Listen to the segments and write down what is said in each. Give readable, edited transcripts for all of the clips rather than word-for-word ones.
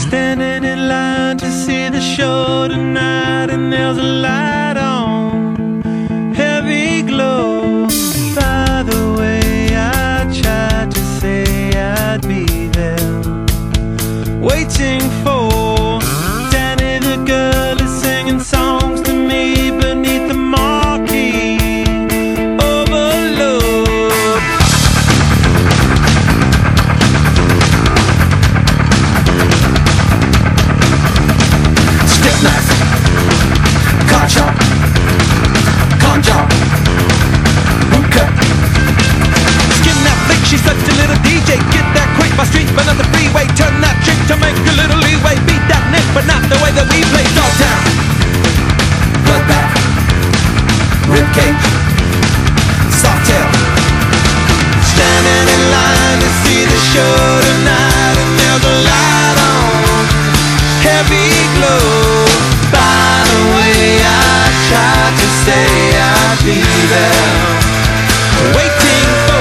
Standing in line to see the show tonight, and there's a light on, heavy glow. By the way, I tried to say I'd be there, waiting for Danny the girl is singing songs to me beneath the marquee. Overload. Stick knife, car chop, con job, boot cut. Skin that flick, she's such a little DJ. Get that quick, my street, but not the freeway. Turn that trick to make a little leeway. Beat that nick, but not the way that we play. Dogtown, bloodbath, ribcage, softail. Standing in line to see the show tonight, and there's a light on, heavy glow. By the way, I tried to say I'd be there, waiting for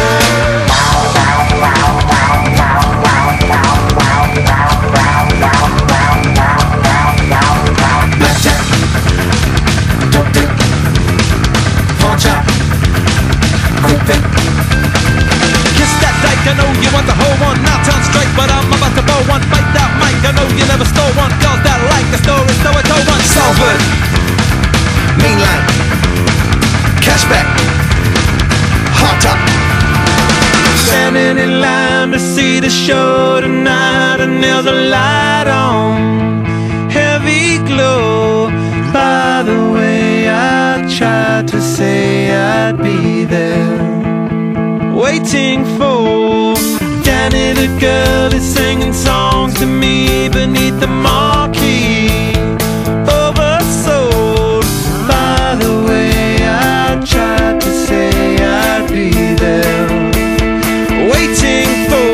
blackjack, dope dick, pawn chop, quick pick. Kiss that dyke, I know you want the whole one. Now turn straight, but I'm about to blow one. Fight that mic, I know you never stole one. Girls that like the story, so I told one. Salford, mainline, cashback, hot top. Standing in line to see the show tonight, and there's a light on, heavy glow. By the way, I tried to say I'd be there, waiting for Danny the girl is singing songs to me beneath the marquee. Oversold. By the way, I tried to say I'd be there, waiting for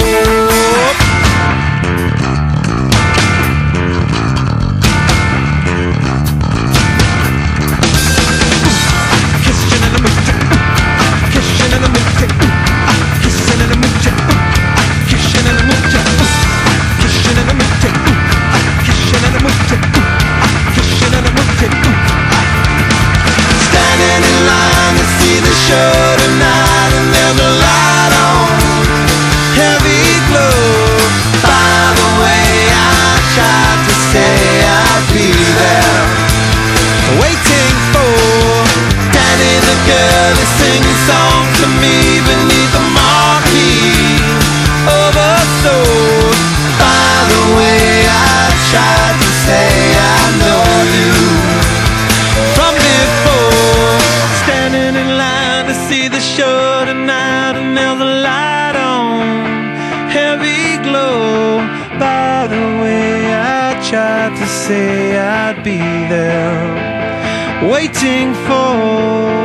kissing in the mood, kissing in the mood, kissing in the mood, kissing in the mood, kissing in the mood, kissing in the mood, kissing in the mood. Standing in line to see the show tonight, and there's a light on, heavy glow. By the way, I tried to say I'd be there, waiting for Danny the girl is singing songs to me beneath the marquee. Oversold. By the way, I tried to say I know you from before. Standing in line to see the show tonight, and there's a light on, heavy glow. By the way, I tried to say I'd be there, waiting for